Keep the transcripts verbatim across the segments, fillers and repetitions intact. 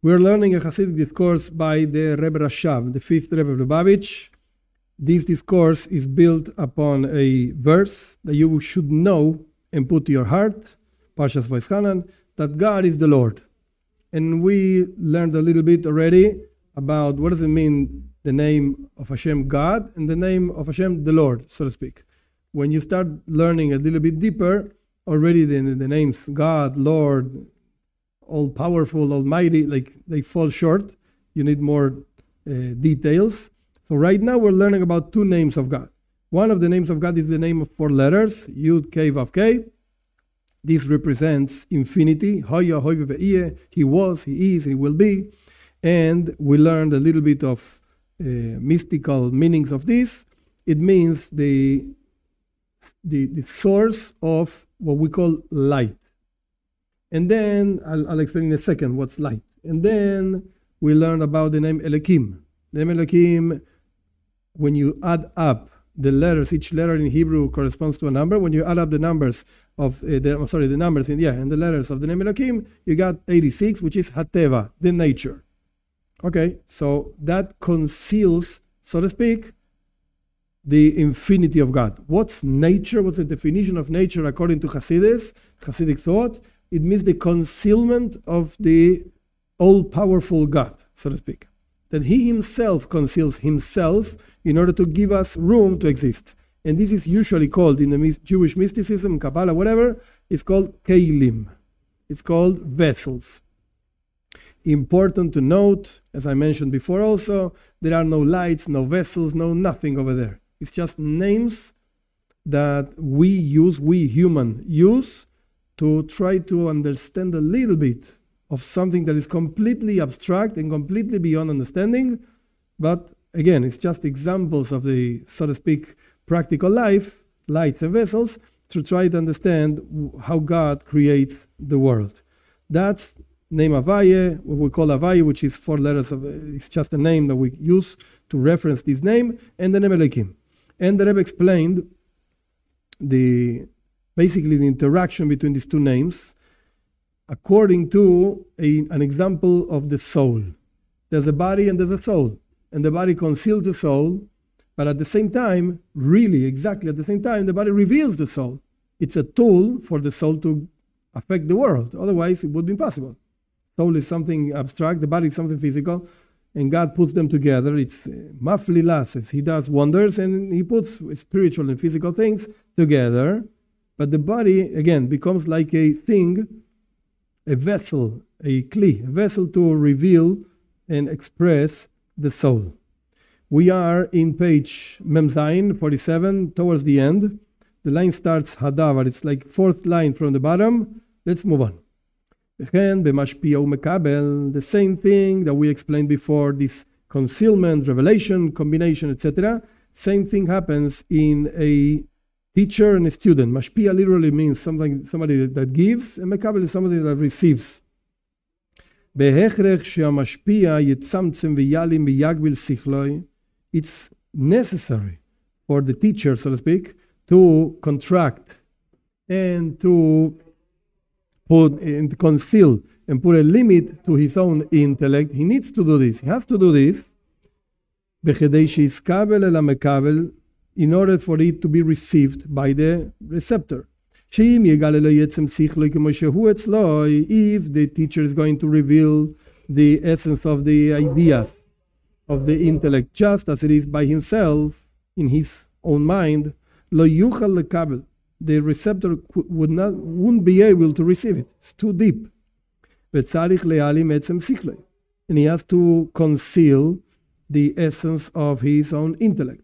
We're learning a Hasidic discourse by the Rebbe Rashav, the fifth Rebbe of Lubavitch. This discourse is built upon a verse that you should know and put to your heart, Parshas Vayeschanan, that God is the Lord. And we learned a little bit already about what does it mean, the name of Hashem God and the name of Hashem the Lord, so to speak. When you start learning a little bit deeper, already the, the names God, Lord, all-powerful, almighty, like they fall short. You need more uh, details. So right now we're learning about two names of God. One of the names of God is the name of four letters, Yud, Kei, Vav, Kei. This represents infinity. Hoya, Hoy, Ve'iyeh. He was, he is, he will be. And we learned a little bit of uh, mystical meanings of this. It means the, the, the source of what we call light. And then, I'll, I'll explain in a second what's light. And then we learn about the name Elokim. The name Elokim, when you add up the letters, each letter in Hebrew corresponds to a number. When you add up the numbers of, uh, the, I'm sorry, the numbers, in, yeah, and the letters of the name Elokim, you got eighty-six, which is Hateva, the nature. Okay, so that conceals, so to speak, the infinity of God. What's nature? What's the definition of nature according to Hasidus, Hasidic thought? It means the concealment of the all-powerful God, so to speak. That he himself conceals himself in order to give us room to exist. And this is usually called, in the Jewish mysticism, Kabbalah, whatever, it's called Keilim. It's called vessels. Important to note, as I mentioned before also, there are no lights, no vessels, no nothing over there. It's just names that we use, we human use, to try to understand a little bit of something that is completely abstract and completely beyond understanding. But again, it's just examples of the, so to speak, practical life, lights and vessels, to try to understand how God creates the world. That's name Havaya, what we call Havaya, which is four letters of, it's just a name that we use to reference this name, and the name Elokim. And the Rebbe explained the basically the interaction between these two names according to a, an example of the soul. There's a body and there's a soul. And the body conceals the soul, but at the same time, really, exactly at the same time, the body reveals the soul. It's a tool for the soul to affect the world. Otherwise, it would be impossible. Soul is something abstract, the body is something physical, and God puts them together. It's maflila, says he does wonders, and he puts spiritual and physical things together. But the body, again, becomes like a thing, a vessel, a kli, a vessel to reveal and express the soul. We are in page Mem Zayin, forty-seven, towards the end. The line starts Hadavar. It's like fourth line from the bottom. Let's move on. The same thing that we explained before, this concealment, revelation, combination, et cetera. Same thing happens in a teacher and a student. Mashpia literally means something, somebody that gives, and Mekabel is somebody that receives. It's necessary for the teacher, so to speak, to contract and to put and conceal and put a limit to his own intellect. He needs to do this. He has to do this in order for it to be received by the receptor. If the teacher is going to reveal the essence of the ideas of the intellect just as it is by himself in his own mind, the receptor would not wouldn't be able to receive it. It's too deep. And he has to conceal the essence of his own intellect.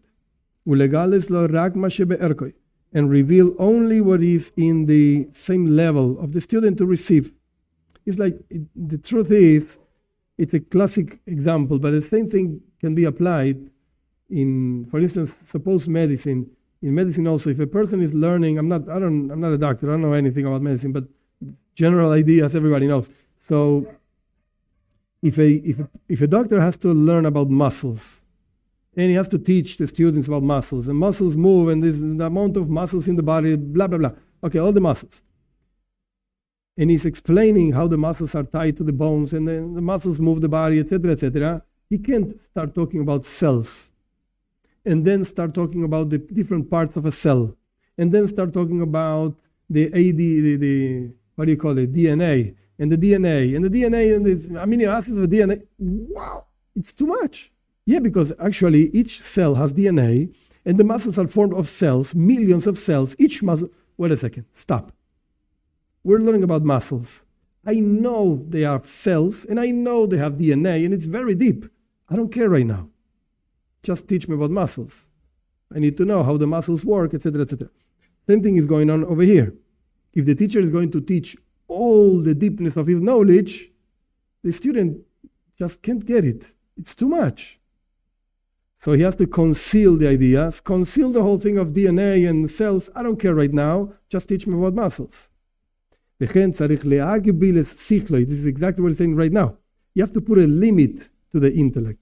And reveal only what is in the same level of the student to receive. It's like, it, the truth is, it's a classic example, but the same thing can be applied in, for instance, suppose medicine. In medicine also, if a person is learning, I'm not, I don't, I'm not a doctor, I don't know anything about medicine, but general ideas everybody knows. So, if a if a, if a doctor has to learn about muscles, and he has to teach the students about muscles, and muscles move, and there's the amount of muscles in the body, blah, blah, blah. Okay, all the muscles. and he's explaining how the muscles are tied to the bones and then the muscles move the body, et cetera, et cetera, he can't start talking about cells and then start talking about the different parts of a cell and then start talking about the A D, the, the what do you call it, D N A, and the D N A, and the D N A, and this amino acids of D N A. Wow, it's too much. Yeah, because actually each cell has D N A, and the muscles are formed of cells, millions of cells. Each muscle, wait a second, stop. We're learning about muscles. I know they have cells, and I know they have D N A, and it's very deep. I don't care right now. Just teach me about muscles. I need to know how the muscles work, et cetera, et cetera. Same thing is going on over here. If the teacher is going to teach all the deepness of his knowledge, the student just can't get it. It's too much. So he has to conceal the ideas, conceal the whole thing of D N A and cells. I don't care right now. Just teach me about muscles. This is exactly what he's saying right now. You have to put a limit to the intellect.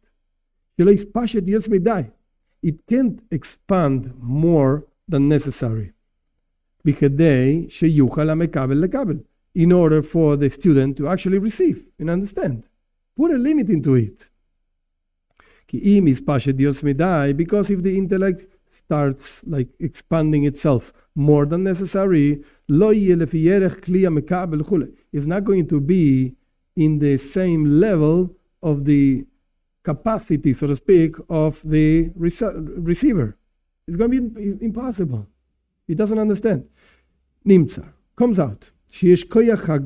It can't expand more than necessary. In order for the student to actually receive and understand. Put a limit into it. Because if the intellect starts like expanding itself more than necessary, it's not going to be in the same level of the capacity, so to speak, of the receiver. It's going to be impossible. He doesn't understand. Nimtza comes out. This is what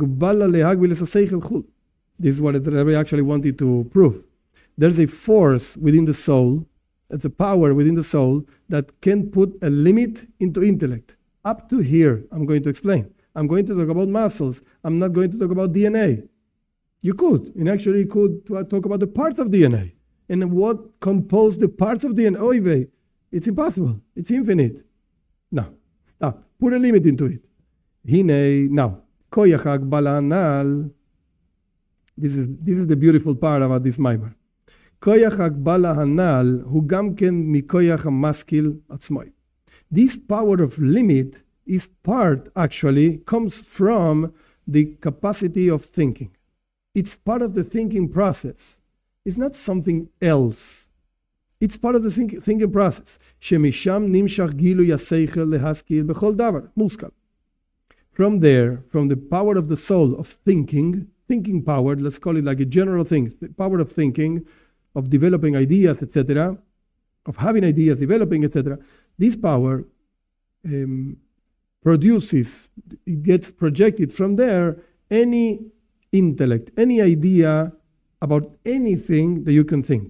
the Rebbe actually wanted to prove. There's a force within the soul, it's a power within the soul that can put a limit into intellect. Up to here, I'm going to explain. I'm going to talk about muscles. I'm not going to talk about D N A. You could, and actually you could talk about the parts of D N A and what compose the parts of D N A. Oy, it's impossible. It's infinite. No, stop. Put a limit into it. Hine, now, koyach hagbala hanal. This is this is the beautiful part about this mimer. Koyach hagbala hanal hu gam ken mikoyach hamaskil atzmoi. This power of limit is part, actually, comes from the capacity of thinking. It's part of the thinking process. It's not something else. It's part of the think, thinking process. Shemisham nimshach gilu yaseichel lehaskil bechol davar muskal. From there, from the power of the soul of thinking, thinking power, let's call it like a general thing, the power of thinking, of developing ideas, et cetera, of having ideas, developing, et cetera. This power um, produces, it gets projected from there, any intellect, any idea about anything that you can think.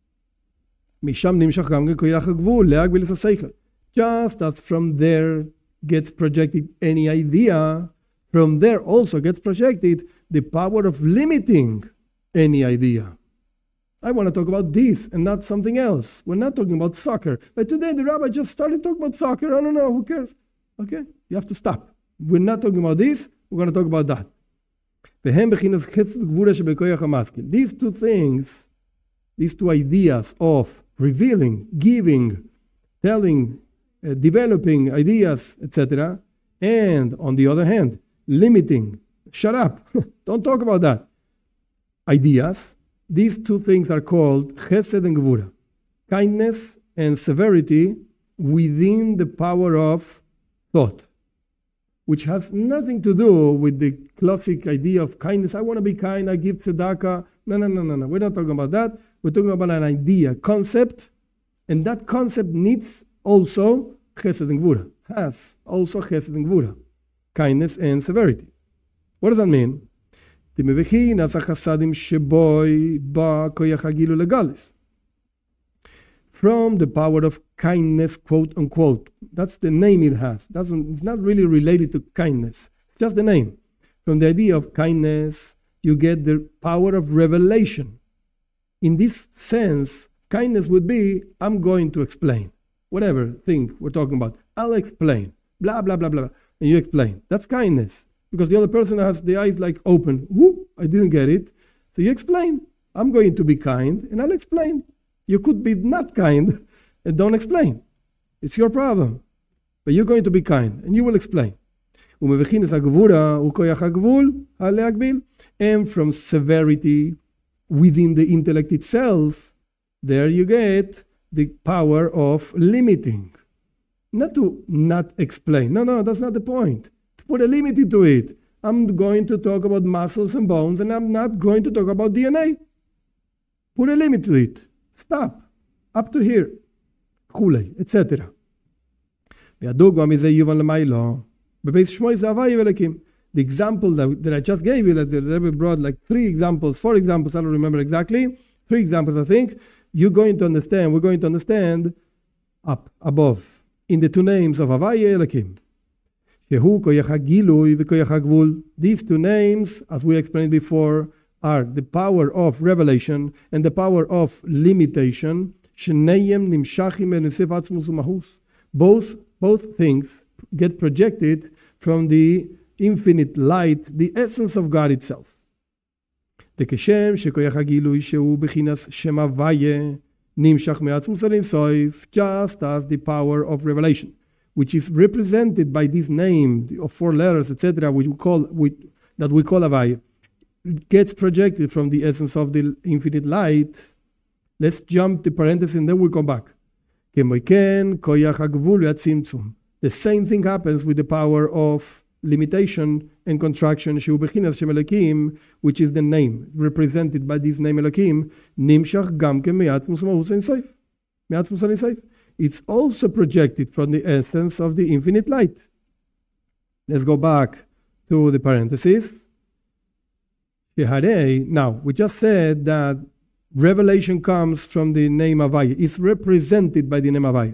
Just as from there gets projected any idea, from there also gets projected the power of limiting any idea. I want to talk about this and not something else. We're not talking about soccer. But today the rabbi just started talking about soccer. I don't know, who cares? Okay, you have to stop. We're not talking about this, we're going to talk about that. These two things, these two ideas of revealing, giving, telling, uh, developing ideas, et cetera, and on the other hand, limiting, shut up, don't talk about that, ideas, these two things are called chesed and gevura, kindness and severity within the power of thought, which has nothing to do with the classic idea of kindness. I want to be kind, I give tzedakah. No, no, no, no, no. We're not talking about that. We're talking about an idea, concept, and that concept needs also chesed and gevura, has also chesed and gevura, kindness and severity. What does that mean? From the power of kindness, quote unquote. That's the name it has. Doesn't, it's not really related to kindness. It's just the name. From the idea of kindness, you get the power of revelation. In this sense, kindness would be, I'm going to explain. Whatever thing we're talking about, I'll explain. Blah, blah, blah, blah. And you explain. That's kindness. Because the other person has the eyes like open. Whoop, I didn't get it. So you explain. I'm going to be kind, and I'll explain. You could be not kind and don't explain. It's your problem. But you're going to be kind, and you will explain. ומבחינס הגבורה הוא כוח הגבול הלהגביל. And from severity within the intellect itself, there you get the power of limiting. Not to not explain. No, no, that's not the point. To put a limit to it. I'm going to talk about muscles and bones, and I'm not going to talk about D N A. Put a limit to it. Stop. Up to here. כולי, et cetera. והדוגמה מזה יובן למיילו. בבייס שמואל זה הוויה ואלוקים. The example that, that I just gave you, that the Rebbe brought like three examples, four examples, I don't remember exactly, three examples I think, you're going to understand, we're going to understand up, above, in the two names of Havaya Elokim. Shehu koyach hagilui v'koyach hagvul. These two names, as we explained before, are the power of revelation and the power of limitation. Shneyem nimshachim enesef atzmus umahus. Both, both things get projected from the infinite light, the essence of God itself. כשם שכוח הגילוי שהוא בחינס שם הוויה נמשך מעצמוס עד אינסוף, just as the power of revelation, which is represented by this name of four letters, et cetera, which we call, we, that we call Havaya, gets projected from the essence of the infinite light. Let's jump the parenthesis and then we come back. כמויקן כוח הגבול והצמצום. The same thing happens with the power of limitation and contraction, שהוא בחינס שם אלוקים, which is the name represented by this name אלוקים, נמשך גם כן מעצמוס ומהות אינסוף. מעצמוס אינסוף. It's also projected from the essence of the infinite light. Let's go back to the parenthesis. Now, we just said that revelation comes from the name Havaya. It's represented by the name Havaya.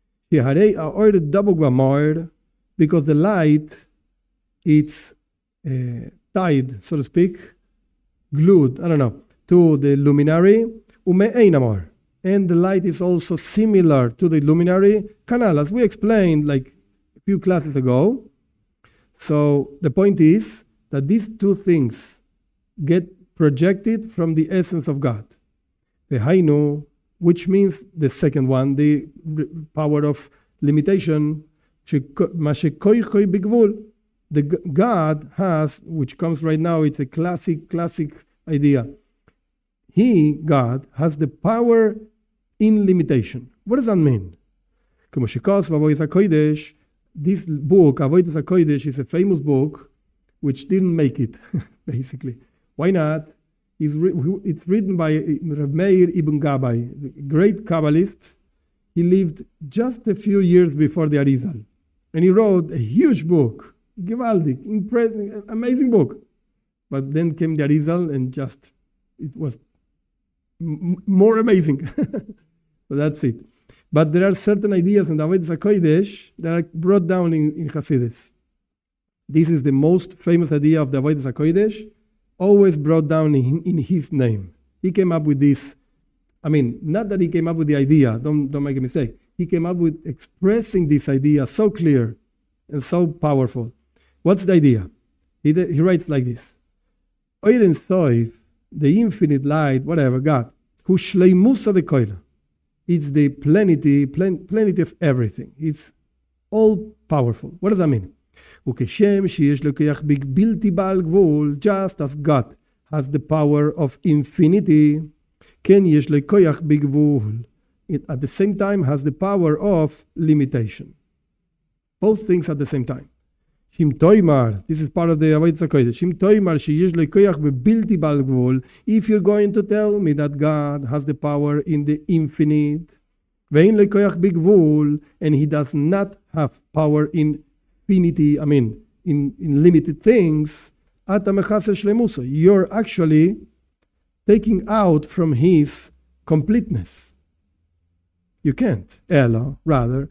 Because the light, it's uh, tied, so to speak, glued, I don't know, to the luminary, and the light is also similar to the luminary canal, as we explained like a few classes ago. So the point is that these two things get projected from the essence of God. Vehainu, which means the second one, the power of limitation, the God has, which comes right now, it's a classic, classic idea. He, God, has the power in limitation. What does that mean? This book, Avodas HaKodesh, is a famous book which didn't make it, basically. Why not? It's, it's written by Rav Meir Ibn Gabbai, the great Kabbalist. He lived just a few years before the Arizal. And he wrote a huge book, Gewaldig, impressive, amazing book. But then came the Arizal and just, it was m- more amazing. So that's it. But there are certain ideas in the Avodas HaKodesh that are brought down in, in Hasidus. This is the most famous idea of the Avodas HaKodesh, always brought down in, in his name. He came up with this. I mean, not that he came up with the idea, don't, don't make a mistake. He came up with expressing this idea so clear and so powerful. What's the idea? He, he writes like this. Oir Ein Sof, the infinite light, whatever, God, Hu Shleimusa de Koila. It's the plenity, plen, plenty of everything. It's all powerful. What does that mean? Just as God has the power of infinity, it at the same time has the power of limitation. Both things at the same time. This is part of the Avodas HaKodesh. If you're going to tell me that God has the power in the infinite, and he does not have power in infinity, I mean, in, in limited things, you're actually taking out from his completeness. You can't. Ella, rather,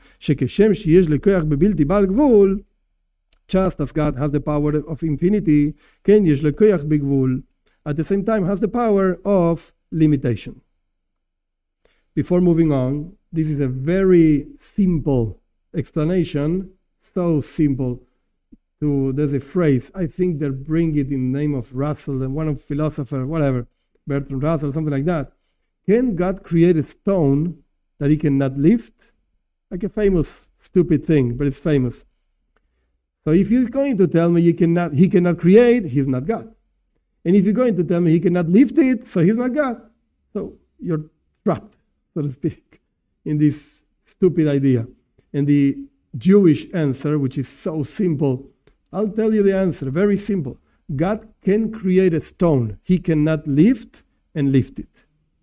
just as God has the power of infinity, at the same time has the power of limitation. Before moving on, this is a very simple explanation, so simple. To there's a phrase, I think they bring it in the name of Russell, and one of philosopher, whatever, Bertrand Russell, something like that. Can God create a stone that he cannot lift? Like a famous, stupid thing, but it's famous. So if you're going to tell me you cannot, he cannot create, he's not God. And if you're going to tell me he cannot lift it, so he's not God. So you're trapped, so to speak, in this stupid idea. And the Jewish answer, which is so simple, I'll tell you the answer, very simple. God can create a stone. He cannot lift and lift it.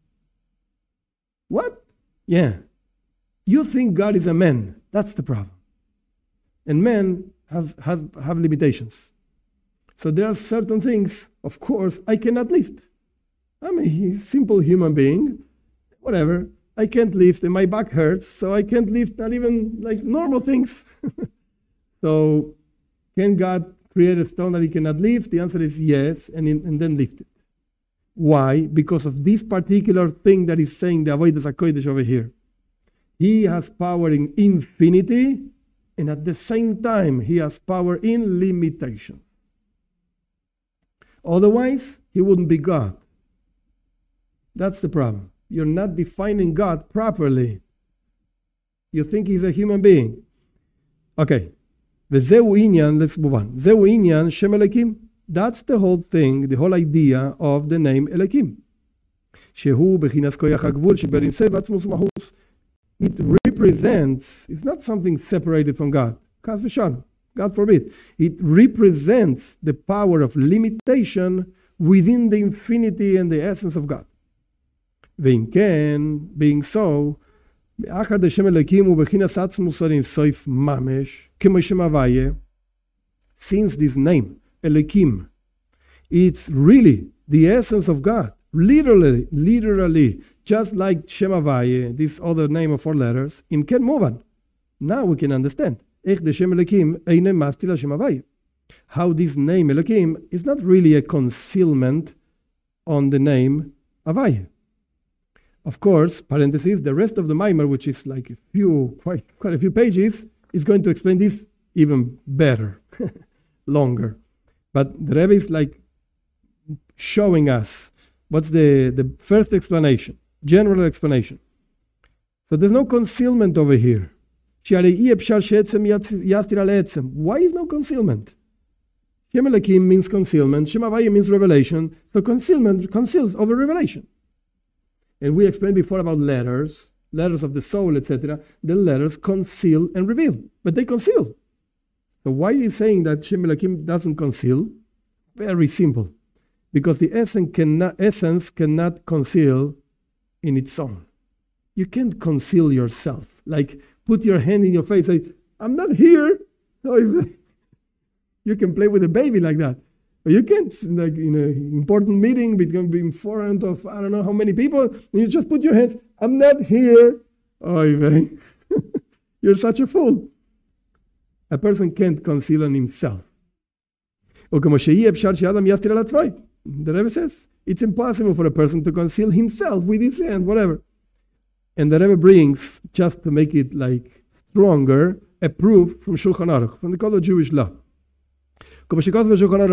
What? Yeah. You think God is a man. That's the problem. And men have, have, have limitations. So there are certain things, of course, I cannot lift. I'm a simple human being, whatever. I can't lift and my back hurts, so I can't lift not even like normal things. So can God create a stone that he cannot lift? The answer is yes, and, in, and then lift it. Why? Because of this particular thing that he's saying, the Avodas HaKodesh over here. He has power in infinity, and at the same time, he has power in limitation. Otherwise, he wouldn't be God. That's the problem. You're not defining God properly. You think he's a human being. Okay. V'zeu inyan, let's move on. Zeu inyan Shem Elokim. That's the whole thing, the whole idea of the name Elokim. Shehu bechinas koyach hagvul sheberim sev atzmus mahus. It represents, it's not something separated from God. Chas v'shalom. God forbid. It represents the power of limitation within the infinity and the essence of God. Ve'im ken, being so, since this name Elokim, it's really the essence of God, literally, literally, just like Shem Havaya, this other name of four letters. Im ken movan. Now we can understand how this name Elokim is not really a concealment on the name Havaya. Of course, parentheses, the rest of the Maimer, which is like a few, quite, quite a few pages, is going to explain this even better, longer. But the Rebbe is like showing us what's the, the first explanation, general explanation. So there's no concealment over here. Why is no concealment? Shem Elokim means concealment, Shem Havaya means revelation, so concealment conceals over revelation. And we explained before about letters, letters of the soul, et cetera. The letters conceal and reveal, but they conceal. So why are you saying that Shem Elokim doesn't conceal? Very simple. Because the essence cannot, essence cannot conceal in its own. You can't conceal yourself. Like put your hand in your face, say, I'm not here. You can play with a baby like that. But you can't, like in an important meeting, be in front of I don't know how many people, and you just put your hands, I'm not here. Oy vey. You're such a fool. A person can't conceal on himself. The Rebbe says, it's impossible for a person to conceal himself with his hand, whatever. And the Rebbe brings, just to make it like stronger, a proof from Shulchan Aruch, from the Code of Jewish Law. Just as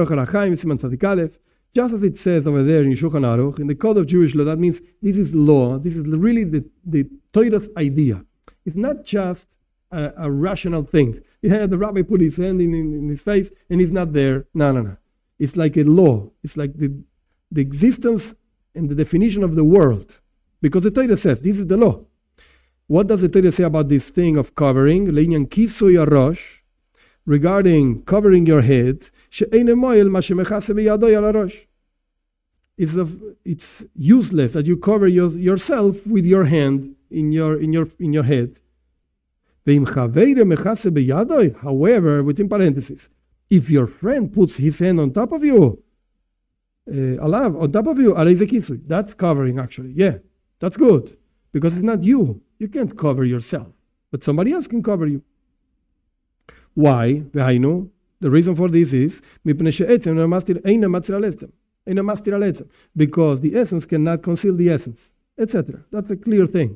it says over there in Shulchan Aruch, in the Code of Jewish Law, that means this is law, this is really the, the Torah's idea. It's not just a, a rational thing. Yeah, the rabbi put his hand in, in, in his face and he's not there. No, no, no. It's like a law. It's like the, the existence and the definition of the world. Because the Torah says, this is the law. What does the Torah say about this thing of covering? Le'inyan kisui harosh, regarding covering your head, it's, of, it's useless that you cover your, yourself with your hand in your in your in your head. However, within parentheses, if your friend puts his hand on top of you, uh, alav, on top of you, that's covering actually. Yeah, that's good because it's not you. You can't cover yourself, but somebody else can cover you. Why? The reason for this is because the essence cannot conceal the essence, et cetera. That's a clear thing.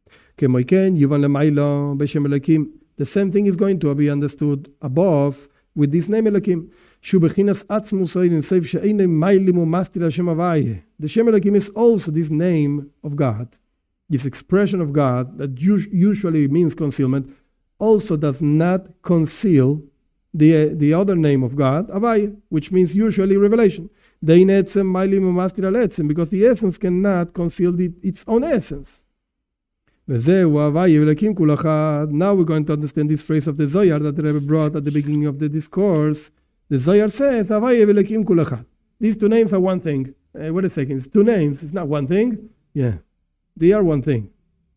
The same thing is going to be understood above with this name Elokim. The Shem Elokim is also this name of God, this expression of God that usually means concealment, also does not conceal the, the other name of God, Havaya, which means usually revelation. Because the essence cannot conceal the, its own essence. Now we're going to understand this phrase of the Zohar that the Rebbe brought at the beginning of the discourse. The Zohar says, these two names are one thing. Uh, wait a second, it's two names, it's not one thing. Yeah, they are one thing.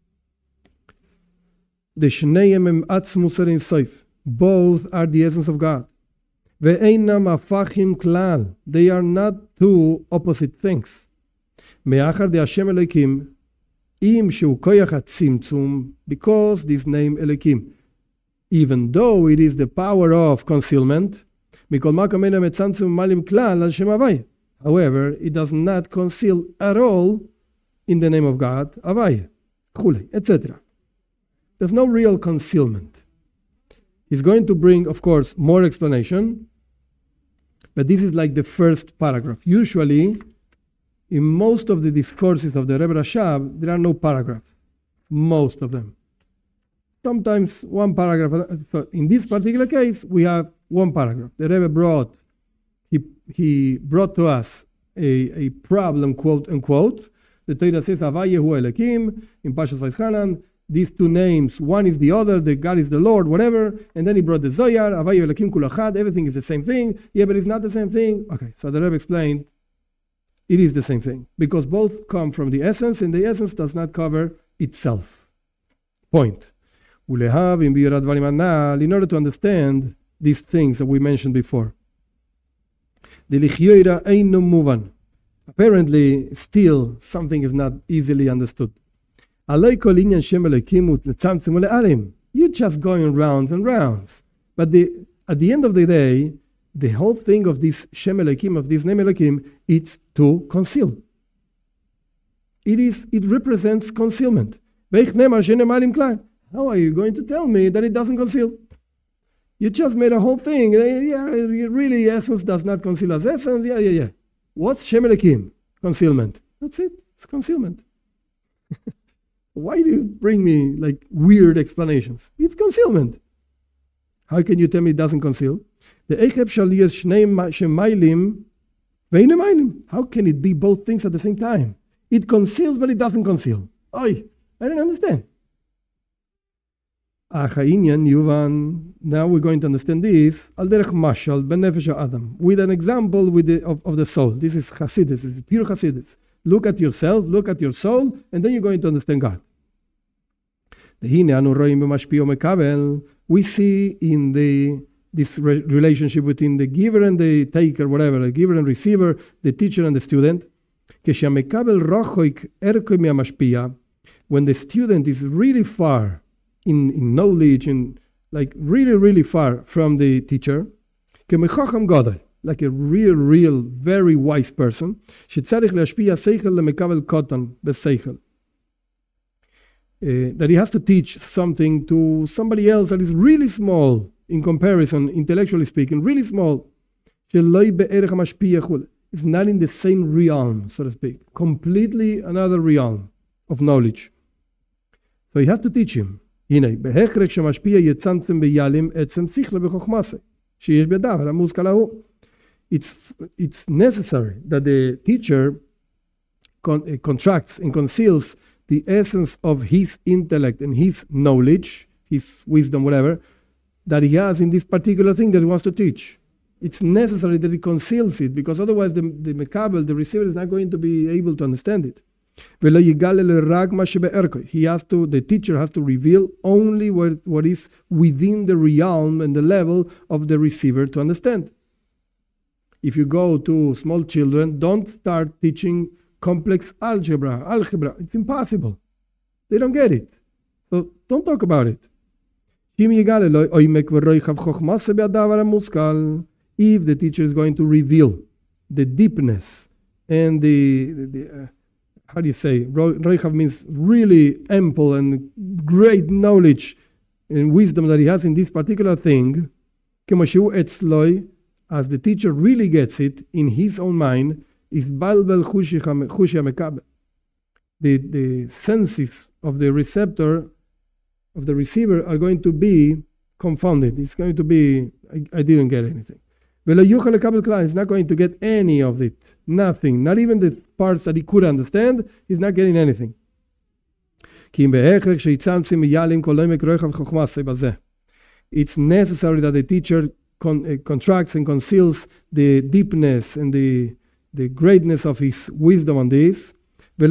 The Shneim Atzmus Ein Sof. Both are the essence of God. Ve'einam afachim klal. They are not two opposite things. Me'achar de Hashem Elokim im shu koyach hatzimtzum, because this name Elokim, even though it is the power of concealment, mikol makom eina metzamtzum malim klal al Shem Havaya. However, it does not conceal at all in the name of God, Havaya, Chulei, et cetera. There's no real concealment. He's going to bring, of course, more explanation, but this is like the first paragraph. Usually, in most of the discourses of the Rebbe Rashab, there are no paragraphs, most of them. Sometimes one paragraph. So in this particular case, we have one paragraph. The Rebbe brought, he, he brought to us a, a problem, quote unquote. The Torah says, Havayehu Elokim, in Parshas Vayischanan. These two names, one is the other, the God is the Lord, whatever. And then he brought the Zohar, Havayehu Elokim Kul Echad, everything is the same thing. Yeah, but it's not the same thing. Okay, so the Rebbe explained, it is the same thing. Because both come from the essence, and the essence does not cover itself. Point. In order to understand these things that we mentioned before. Apparently, still, something is not easily understood. You're just going rounds and rounds. But the, at the end of the day, the whole thing of this Shem Elokim, of this name Elokim, it's to conceal. It is. It represents concealment. How are you going to tell me that it doesn't conceal? You just made a whole thing. Yeah, really, essence does not conceal as essence. Yeah, yeah, yeah. What's Shem Elokim? Concealment. That's it. It's concealment. Why do you bring me like weird explanations? It's concealment. How can you tell me it doesn't conceal? The Eichev shall use Shnei Shemaylim Veine Maylim. How can it be both things at the same time? It conceals, but it doesn't conceal. Oy, I don't understand. Now we're going to understand this al derech mashal benefesh Adam, with an example with the, of, of the soul. This is Hasidus, this is pure Hasidus. Look at yourself, look at your soul, and then you're going to understand God. We see in the this re- relationship between the giver and the taker, whatever, the giver and receiver, the teacher and the student. When the student is really far in, in knowledge, and like really, really far from the teacher, like a real, real, very wise person, Uh, that he has to teach something to somebody else that is really small in comparison, intellectually speaking, really small. It's not in the same realm, so to speak, completely another realm of knowledge. So he has to teach him. It's, it's necessary that the teacher con- uh, contracts and conceals the essence of his intellect and his knowledge, his wisdom, whatever, that he has in this particular thing that he wants to teach. It's necessary that he conceals it, because otherwise the, the mekabel, the receiver, is not going to be able to understand it. He has to, the teacher has to reveal only what, what is within the realm and the level of the receiver to understand. If you go to small children, don't start teaching complex algebra, algebra. It's impossible. They don't get it. So don't talk about it. If the teacher is going to reveal the deepness and the, the, the uh, how do you say, Roichav means really ample and great knowledge and wisdom that he has in this particular thing, as the teacher really gets it in his own mind, is balbel chushi mekabel. The the senses of the receptor, of the receiver, are going to be confounded. It's going to be I, I didn't get anything. He's not going to get any of it. Nothing. Not even the parts that he could understand. He's not getting anything. It's necessary that the teacher con- uh, contracts and conceals the deepness and the, the greatness of his wisdom on this. And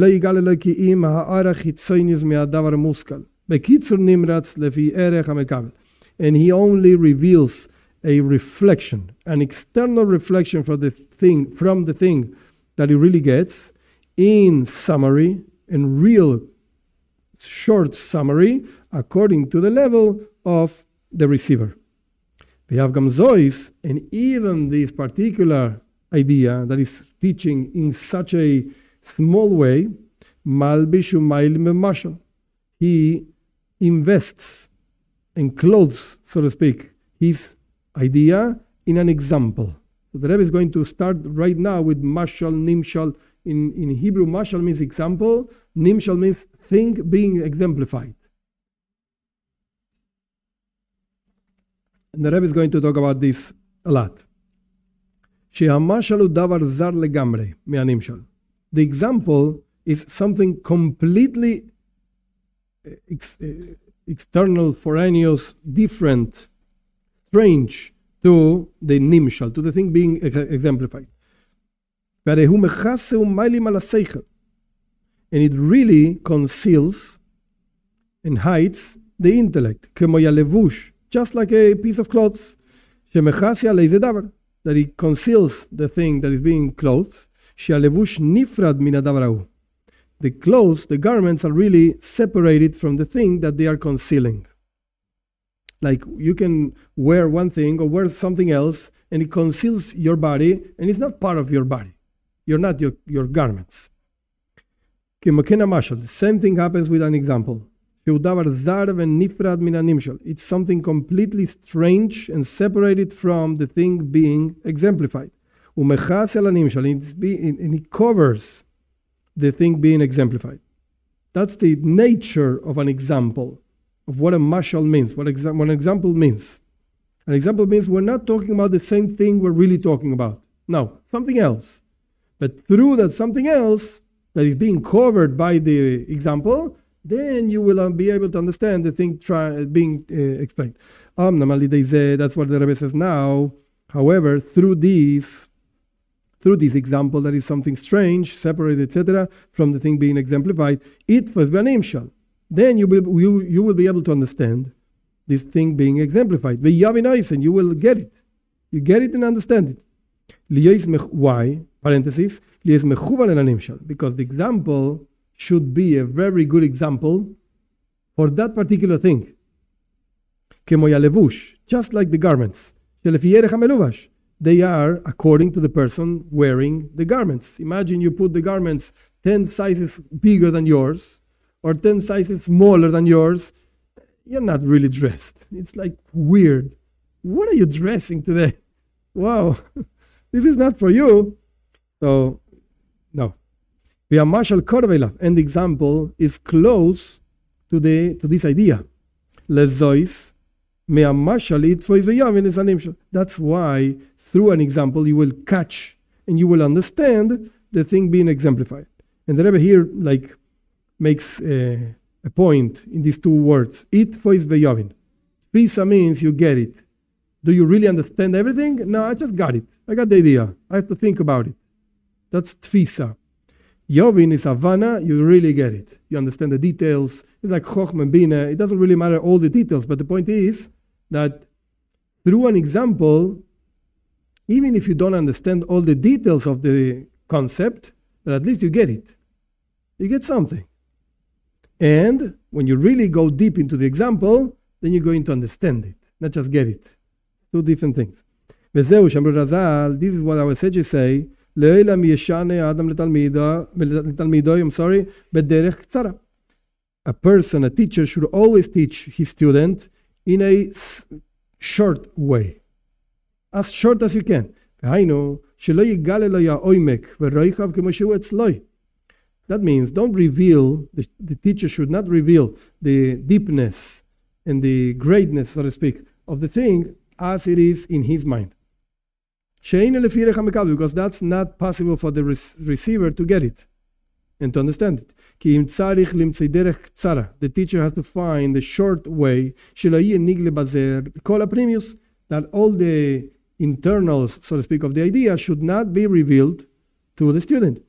he only reveals a reflection, an external reflection from the thing, from the thing that he really gets, in summary, in real short summary, according to the level of the receiver. We have Gamzois, and even this particular idea that is teaching in such a small way, Malbishu Mailim Mashal. He invests and clothes, so to speak, his idea in an example. So the Rebbe is going to start right now with Mashal, Nimshal. In, in Hebrew, Mashal means example, Nimshal means thing being exemplified. And the Rebbe is going to talk about this a lot. The example is something completely ex- external, foreigneous, different, strange to the nimshal, to the thing being ex- exemplified. And it really conceals and hides the intellect, just like a piece of clothes. That it conceals the thing that is being clothed. The clothes, the garments are really separated from the thing that they are concealing. Like you can wear one thing or wear something else and it conceals your body and it's not part of your body. You're not your, your garments. The same thing happens with an example. It's something completely strange and separated from the thing being exemplified. And it covers the thing being exemplified. That's the nature of an example, of what a mashal means, what, exa- what an example means. An example means we're not talking about the same thing we're really talking about. No, something else. But through that something else that is being covered by the example, then you will be able to understand the thing try, being uh, explained. Um, that's what the Rebbe says now. However, through these, through this example that is something strange, separated, et cetera, from the thing being exemplified, it was Banimshal. Then you will you, you will be able to understand this thing being exemplified. And you will get it. You get it and understand it. Why? Parenthesis. Because the example should be a very good example for that particular thing. Just like the garments. They are according to the person wearing the garments. Imagine you put the garments ten sizes bigger than yours or ten sizes smaller than yours. You're not really dressed. It's like weird. What are you dressing today? Wow, this is not for you. So, no. We are Mashal Korvela, and the example is close to the to this idea. Lezois mea mashal it for is. That's why through an example you will catch and you will understand the thing being exemplified. And the Rebbe here like makes a, a point in these two words. It for is veyavin. Pisa means you get it. Do you really understand everything? No, I just got it. I got the idea. I have to think about it. That's tfisa. Yovin is Havana, you really get it. You understand the details. It's like Chochmah Bina. It doesn't really matter all the details, but the point is that through an example, even if you don't understand all the details of the concept, but at least you get it. You get something. And when you really go deep into the example, then you're going to understand it, not just get it. Two different things. This is what our sages say. I'm sorry, a person, a teacher should always teach his student in a short way, as short as you can. That means don't reveal, the, the teacher should not reveal the deepness and the greatness, so to speak, of the thing as it is in his mind. Because that's not possible for the re- receiver to get it and to understand it. The teacher has to find the short way that all the internals, so to speak, of the idea should not be revealed to the student.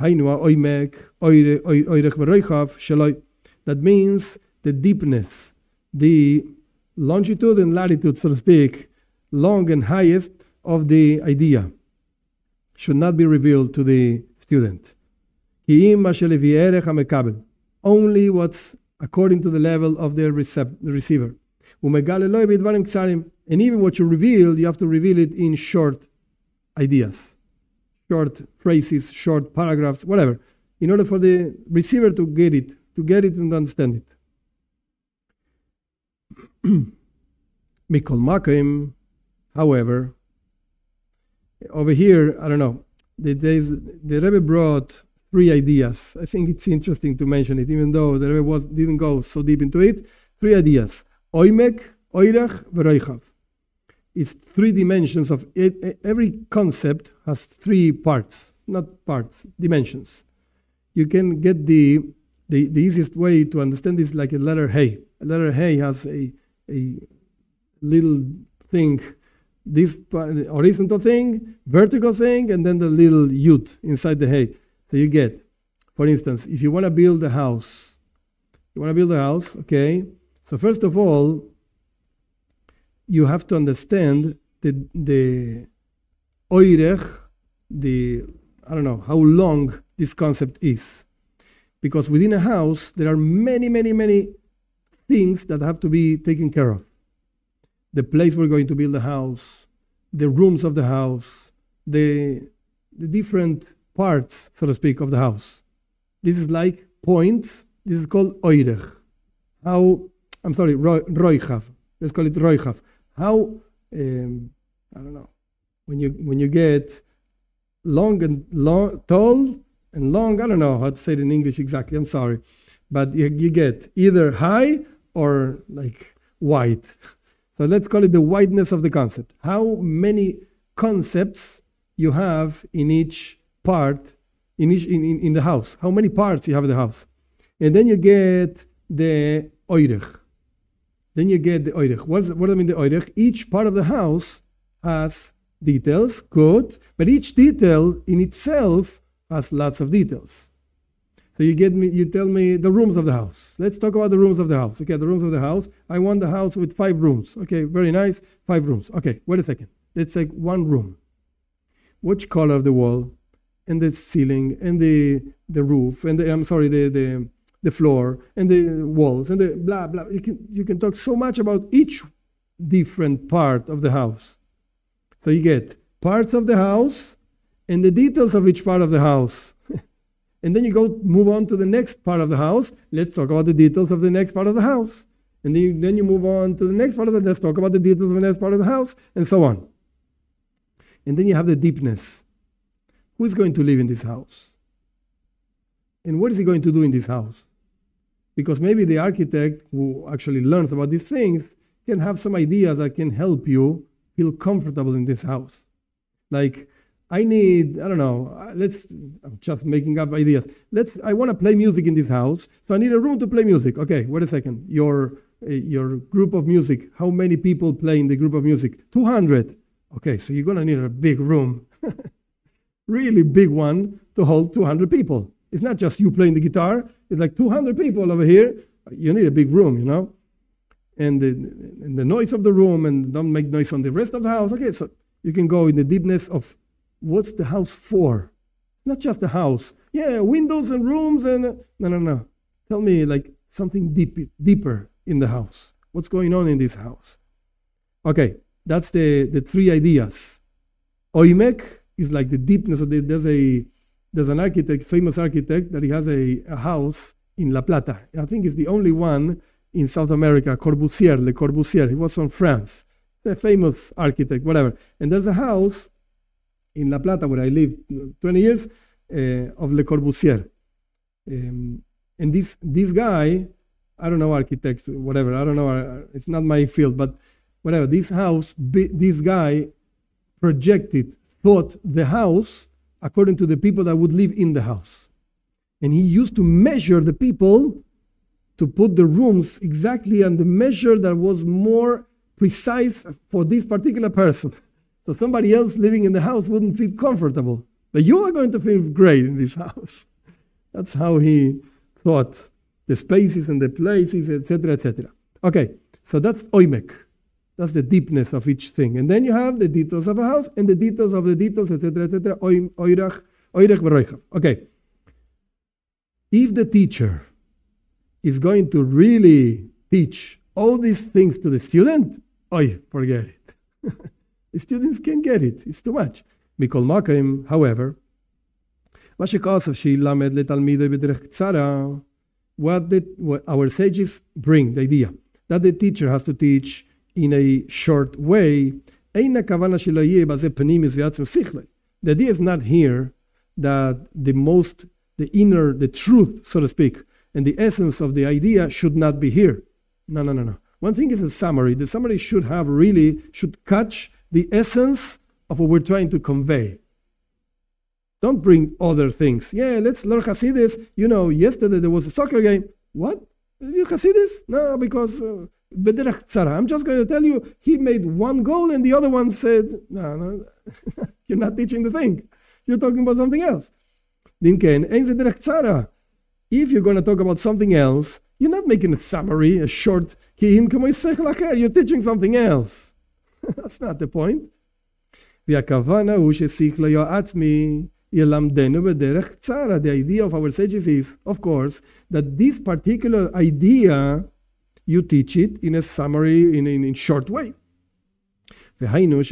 That means the deepness, the longitude and latitude, so to speak, long and highest of the idea should not be revealed to the student. Only what's according to the level of the recep- receiver. And even what you reveal, you have to reveal it in short ideas, short phrases, short paragraphs, whatever, in order for the receiver to get it, to get it and understand it. Mikol Makim, however, over here, I don't know, the, the Rebbe brought three ideas. I think it's interesting to mention it, even though the Rebbe was, didn't go so deep into it. Three ideas. Oimek, Oirech, Veroichav. It's three dimensions of it. Every concept has three parts, not parts, dimensions. You can get the, the, the easiest way to understand this like a letter Hey. A letter Hey has a, a little thing, this horizontal thing, vertical thing, and then the little yud inside the Hey. So you get, for instance, if you want to build a house, you want to build a house, okay? So first of all, you have to understand the the oirech, the, I don't know, how long this concept is. Because within a house, there are many, many, many things that have to be taken care of. The place we're going to build a house, the rooms of the house, the, the different parts, so to speak, of the house. This is like points. This is called oirech. How, I'm sorry, roichav. Let's call it roichav. How, um, I don't know, when you when you get long and long, tall and long, I don't know how to say it in English exactly, I'm sorry. But you, you get either high or like wide. So let's call it the wideness of the concept. How many concepts you have in each part, in each in, in, in the house. How many parts you have in the house. And then you get the oirech. Then you get the oirech. What's, what do I mean the oirech? Each part of the house has details, good, but each detail in itself has lots of details. So you get me, you tell me the rooms of the house. Let's talk about the rooms of the house. Okay, the rooms of the house. I want the house with five rooms. Okay, very nice, five rooms. Okay, wait a second. Let's take one room. Which color of the wall, and the ceiling, and the the roof, and the, I'm sorry, the the the floor, and the walls, and the blah, blah. You can, you can talk so much about each different part of the house. So you get parts of the house and the details of each part of the house. And then you go move on to the next part of the house. Let's talk about the details of the next part of the house. And then you, then you move on to the next part of the, let's talk about the details of the next part of the house, and so on. And then you have the deepness. Who is going to live in this house? And what is he going to do in this house? Because maybe the architect who actually learns about these things can have some idea that can help you feel comfortable in this house. Like, I need, I don't know, let's, I'm just making up ideas. Let's, I want to play music in this house, so I need a room to play music. Okay, wait a second. Your, uh, your group of music, how many people play in the group of music? two hundred. Okay, so you're going to need a big room. Really big one to hold two hundred people. It's not just you playing the guitar. It's like two hundred people over here. You need a big room, you know? And the, and the noise of the room, and don't make noise on the rest of the house. Okay, so you can go in the deepness of what's the house for? Not just the house. Yeah, windows and rooms and... Uh, no, no, no. Tell me like something deep, deeper in the house. What's going on in this house? Okay, that's the, the three ideas. Oimek is like the deepness of the... There's a... There's an architect, famous architect, that he has a, a house in La Plata. I think it's the only one in South America, Corbusier, Le Corbusier. He was from France. He's a famous architect, whatever. And there's a house in La Plata where I lived twenty years uh, of Le Corbusier. Um, and this this guy, I don't know architect, whatever, I don't know, it's not my field, but whatever, this house, this guy projected, thought the house according to the people that would live in the house. And he used to measure the people to put the rooms exactly on the measure that was more precise for this particular person. So somebody else living in the house wouldn't feel comfortable. But you are going to feel great in this house. That's how he thought the spaces and the places, et cetera, et cetera. Okay, so that's oimek. That's the deepness of each thing. And then you have the details of a house and the details of the details, et cetera, et cetera. Oirach, oirach v'roichav. Okay. If the teacher is going to really teach all these things to the student, oy, forget it. The students can't get it. It's too much. Mikol Makim, however, what the, what our sages bring, the idea that the teacher has to teach in a short way, the idea is not here that the most, the inner, the truth, so to speak, and the essence of the idea should not be here. No, no, no, no. One thing is a summary. The summary should have really, should catch the essence of what we're trying to convey. Don't bring other things. Yeah, let's learn Hasidus. You know, yesterday there was a soccer game. What? You Hasidus? No, because uh, I'm just going to tell you, he made one goal and the other one said, no, no, you're not teaching the thing. You're talking about something else. If you're going to talk about something else, you're not making a summary, a short, you're teaching something else. That's not the point. The idea of our sages is, of course, that this particular idea, you teach it in a summary, in a in short way. This is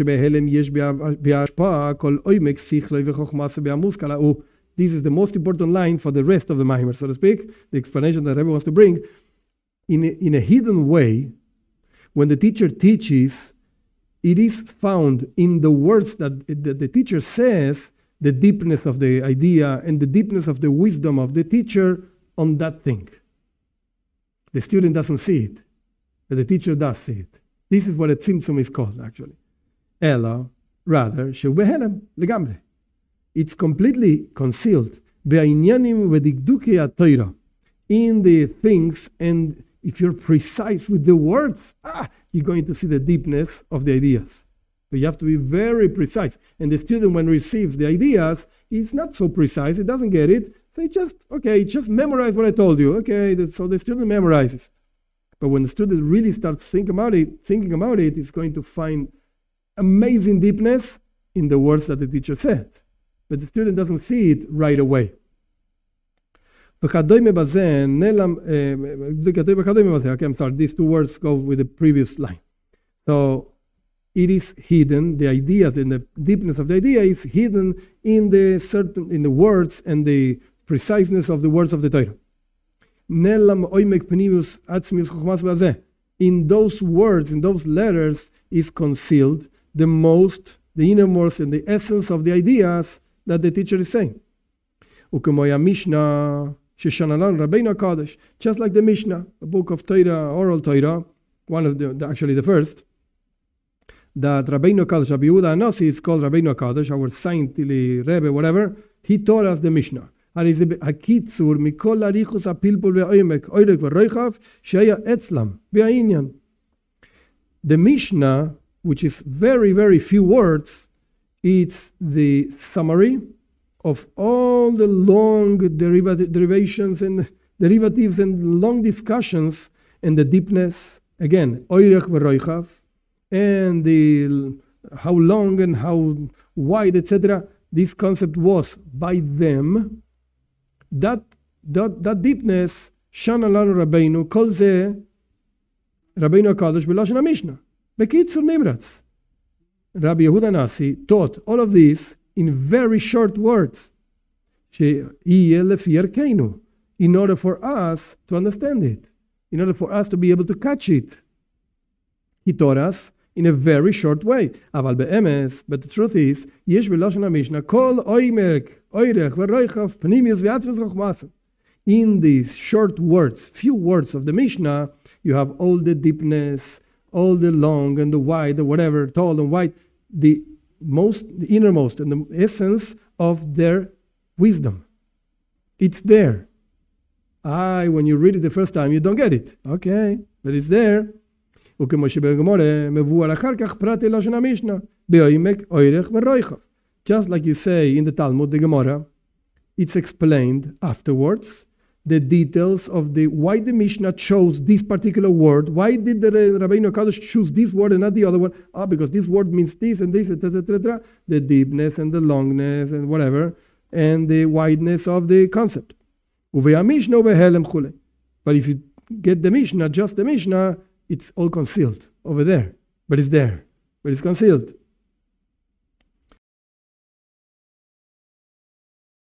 the most important line for the rest of the Maimer, so to speak, the explanation that Rebbe wants to bring. In a, in a hidden way, when the teacher teaches, it is found in the words that the, the teacher says, the deepness of the idea and the deepness of the wisdom of the teacher on that thing. The student doesn't see it, but the teacher does see it. This is what a tzimtzum is called, actually. Ella, rather, shehu behelem, legamre. It's completely concealed be'inyanim v'dikdukei ha'Torah, in the things, and if you're precise with the words, ah, you're going to see the deepness of the ideas. But you have to be very precise. And the student, when receives the ideas, he's not so precise, he doesn't get it. So he just, okay, just memorize what I told you. Okay, so the student memorizes. But when the student really starts thinking about it, thinking about it, he's going to find amazing deepness in the words that the teacher said. But the student doesn't see it right away. Okay, I'm sorry, these two words go with the previous line. So it is hidden, the ideas and the deepness of the idea is hidden in the certain in the words and the preciseness of the words of the Torah. In those words, in those letters, is concealed the most, the innermost and the essence of the ideas that the teacher is saying. Just like the Mishnah, a book of Torah, oral Torah, one of the, the actually the first, that Rabbeinu Kadosh, Rabbi Yehuda Anasi is called Rabbeinu Kadosh, our saintly Rebbe, whatever, he taught us the Mishnah. The Mishnah, which is very, very few words, it's the summary of all the long derivat- derivations and derivatives and long discussions and the deepness, again, oirech v'roichav, and the how long and how wide, et cetera. This concept was by them. That that, that deepness, Shana Lanu Rabbeinu, Kol Zeh Rabbeinu HaKadosh B'Lashon HaMishnah. Bekitzur Nimratz. Rabbi Yehuda Nasi taught all of this in very short words, in order for us to understand it, in order for us to be able to catch it. He taught us in a very short way. But the truth is, in these short words, few words of the Mishnah, you have all the deepness, all the long and the wide, the whatever, tall and wide, the most, the innermost and the essence of their wisdom. It's there. I, when you read it the first time, you don't get it. Okay, but it's there. Just like you say in the Talmud, the Gemara, it's explained afterwards, the details of the why the Mishnah chose this particular word. Why did the Rabbeinu Kadosh choose this word and not the other one? Ah, because this word means this and this, et cetera, et cetera. The deepness and the longness and whatever, and the wideness of the concept. But if you get the Mishnah, just the Mishnah, it's all concealed over there. But it's there. But it's concealed.